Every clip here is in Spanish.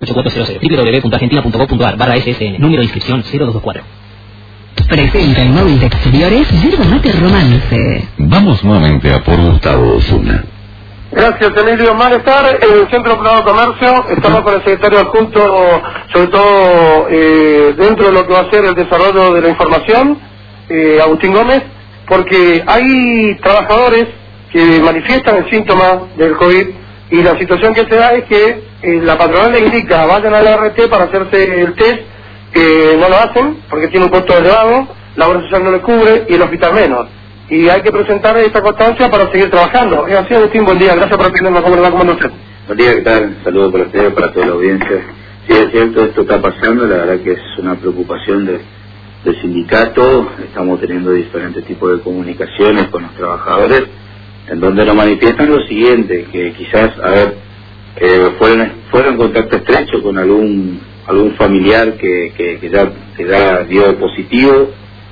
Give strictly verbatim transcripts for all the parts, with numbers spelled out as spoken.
ocho cuatro cero cero w w w punto argentina punto gov punto ar barra S S N, número de inscripción cero dos dos cuatro. Presenta el móvil de exteriores Yerba Mate Romance. Vamos nuevamente a por Gustavo Osuna. Gracias, Emilio. Malestar en el Centro Prado de Comercio. Estamos con el secretario adjunto, sobre todo eh, dentro de lo que va a ser el desarrollo de la información, eh, Agustín Gómez, porque hay trabajadores que manifiestan el síntoma del COVID y la situación que se da es que eh, la patronal le indica vayan a la R T para hacerse el test, que no lo hacen porque tiene un costo elevado, la obra social no le cubre y el hospital menos. Y hay que presentar esta constancia para seguir trabajando. Es así, Agustín, buen día, gracias por atendernos. ¿Cómo le va? ¿Cómo anda usted? Buen día, ¿qué tal? Saludos para ustedes, para toda la audiencia. Sí, es cierto, esto está pasando, la verdad que es una preocupación de, del sindicato. Estamos teniendo diferentes tipos de comunicaciones con los trabajadores, en donde nos manifiestan lo siguiente, que quizás, a ver, eh, fueron, fueron en contacto estrecho con algún algún familiar que, que, que, ya, que ya dio positivo,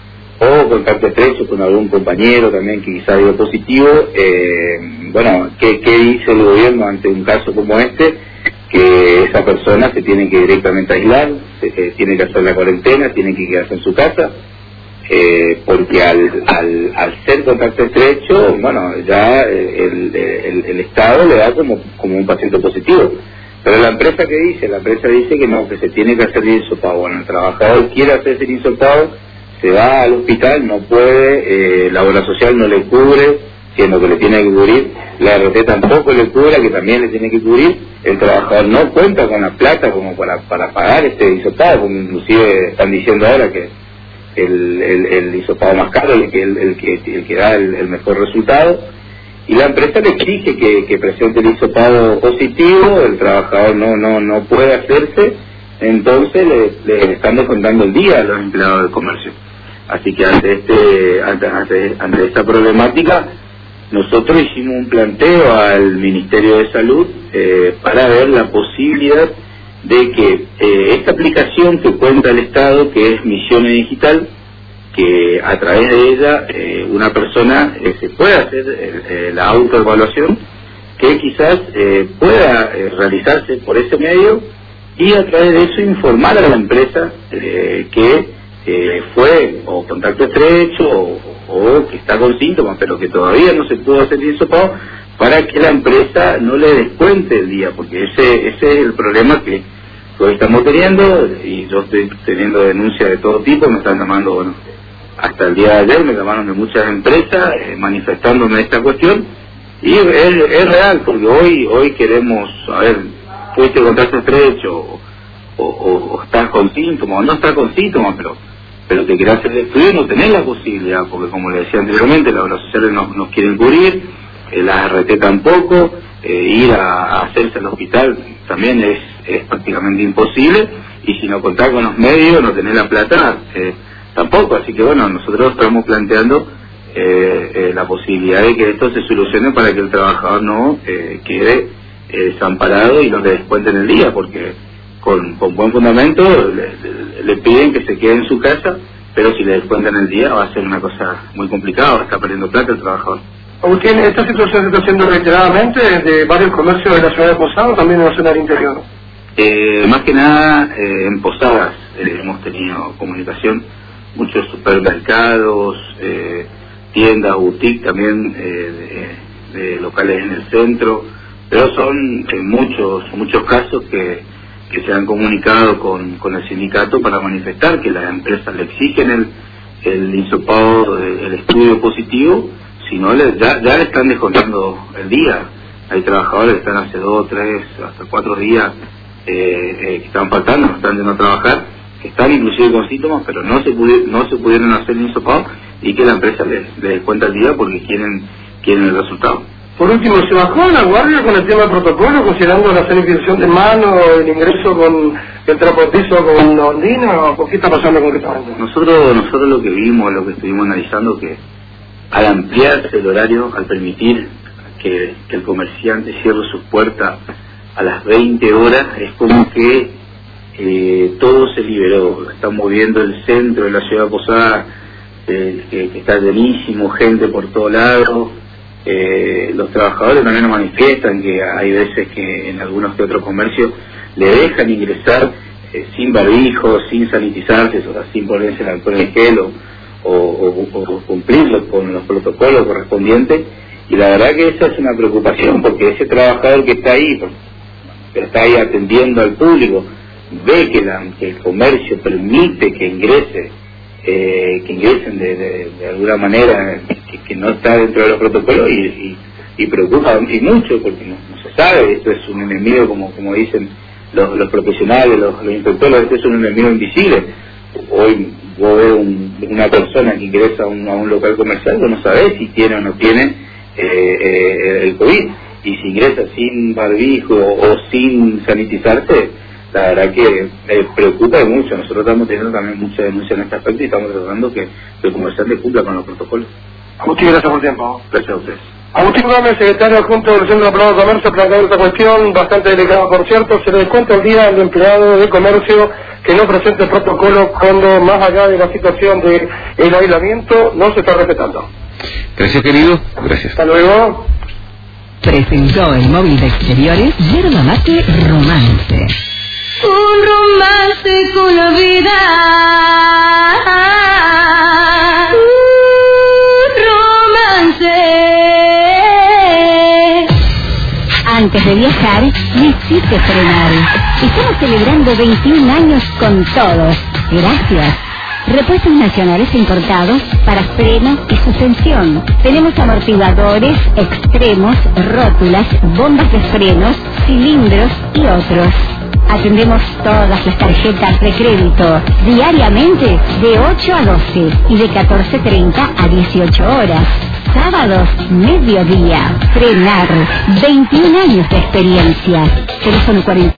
o contacto estrecho con algún compañero también que quizás dio positivo. Eh, bueno, ¿qué, ¿qué dice el gobierno ante un caso como este? Que esa persona se tiene que directamente aislar, se, eh, tiene que hacer la cuarentena, tiene que quedarse en su casa, eh, porque al, al, al ser contacto estrecho, bueno, ya el, el, el Estado le da como, como un paciente positivo. Pero la empresa, ¿qué dice? La empresa dice que no, que se tiene que hacer el hisopado. Bueno, el trabajador quiere hacerse el hisopado, se va al hospital, no puede, eh, la obra social no le cubre, siendo que le tiene que cubrir, la R T tampoco le cubre, que también le tiene que cubrir, el trabajador no cuenta con la plata como para, para pagar este hisopado, como inclusive están diciendo ahora que el, el, el hisopado más caro es el que, el, el que, el que da el, el mejor resultado. Y la empresa le exige que, que presente el hisopado positivo, el trabajador no no no puede hacerse, entonces le, le están descontando el día a los empleados del comercio. Así que ante este ante, ante, ante esta problemática, nosotros hicimos un planteo al Ministerio de Salud eh, para ver la posibilidad de que eh, esta aplicación que cuenta el Estado, que es Misiones Digital, que a través de ella eh, una persona eh, se pueda hacer eh, eh, la autoevaluación, que quizás eh, pueda eh, realizarse por ese medio y a través de eso informar a la empresa eh, que eh, fue o contacto estrecho o, o que está con síntomas pero que todavía no se pudo hacer el hisopado, para que la empresa no le descuente el día, porque ese, ese es el problema que hoy estamos teniendo, y yo estoy teniendo denuncias de todo tipo. Me están llamando, bueno, hasta el día de ayer me llamaron de muchas empresas eh, manifestándome esta cuestión, y es, es real, porque hoy hoy queremos, a ver, fuiste contacto estrecho o, o, o, o estás con síntomas o no estás con síntomas, pero pero te querés hacer el estudio, no tenés la posibilidad, porque como le decía anteriormente, las obras sociales no nos quieren cubrir, eh, la R T tampoco, eh, ir a, a hacerse al hospital también es, es prácticamente imposible, y si no contás con los medios, no tenés la plata, eh, tampoco. Así que bueno, nosotros estamos planteando eh, eh, la posibilidad de que esto se solucione para que el trabajador no eh, quede eh, desamparado y no le descuenten el día, porque con, con buen fundamento le, le, le piden que se quede en su casa, pero si le descuentan el día va a ser una cosa muy complicada, va a estar perdiendo plata el trabajador. Agustín, ¿esta situación se está haciendo reiteradamente desde varios comercios de la ciudad de Posadas o también en la zona del interior? Eh, más que nada eh, en Posadas eh, hemos tenido comunicación, muchos supermercados, eh, tiendas, boutique también, eh, de, de locales en el centro, pero son eh, muchos muchos casos que, que se han comunicado con, con el sindicato para manifestar que las empresas le exigen el, el hisopado, el estudio positivo, si no le, ya, ya le están descontando el día. Hay trabajadores que están hace dos, tres, hasta cuatro días eh, eh, que están faltando, no están yendo a trabajar, que están inclusive con síntomas, pero no se pudi no se pudieron hacer el hisopado, y que la empresa les, les descuenta el día porque quieren quieren el resultado. Por último, ¿se bajó la guardia con el tema del protocolo, considerando la sanitización de mano, el ingreso con el transportizo con la ondina, o qué está pasando concretamente? Nosotros, nosotros lo que vimos, lo que estuvimos analizando, que al ampliarse el horario, al permitir que, que el comerciante cierre sus puertas a las veinte horas, es como que eh, todo se liberó. Estamos viendo el centro de la ciudad de Posadas, eh, que, que está llenísimo, gente por todos lados. Eh, los trabajadores también nos manifiestan que hay veces que en algunos que otros comercios le dejan ingresar eh, sin barbijo, sin sanitizarse, o sea, sin ponerse el alcohol en gel o, o, o, o cumplirlo con los protocolos correspondientes. Y la verdad que esa es una preocupación, porque ese trabajador que está ahí, que está ahí atendiendo al público, ve que, la, que el comercio permite que ingrese, eh, que ingresen de, de, de alguna manera, que, que no está dentro de los protocolos, y, y, y preocupa y mucho, porque no, no se sabe, esto es un enemigo, como como dicen los, los profesionales, los, los inspectores, este es un enemigo invisible. Hoy vos ves un, una persona que ingresa a un, a un local comercial, vos no sabés si tiene o no tiene Eh, eh, el COVID, y si ingresa sin barbijo o sin sanitizarse, la verdad que eh, preocupa mucho. Nosotros estamos teniendo también mucha denuncia en este aspecto y estamos tratando que, que el comerciante cumpla con los protocolos. Agustín, gracias por el tiempo. Gracias a ustedes. Agustín Gómez, secretario adjunto del Centro Prado de Comercio, plantea esta cuestión bastante delicada, por cierto. Se le descuenta el día al empleado de comercio que no presente protocolo cuando, más allá de la situación de el aislamiento, no se está respetando. Gracias, querido. Gracias. Hasta luego. Presentó el móvil de exteriores Yerba Mate Romance. Un romance con la vida. Un romance. Antes de viajar, necesite frenar. Estamos celebrando veintiún años con todos. Gracias. Repuestos nacionales importados para freno y suspensión. Tenemos amortiguadores, extremos, rótulas, bombas de frenos, cilindros y otros. Atendemos todas las tarjetas de crédito diariamente de ocho a doce y de catorce treinta a dieciocho horas. Sábados, mediodía. Frenar. veintiún años de experiencia. Teléfono cuarenta.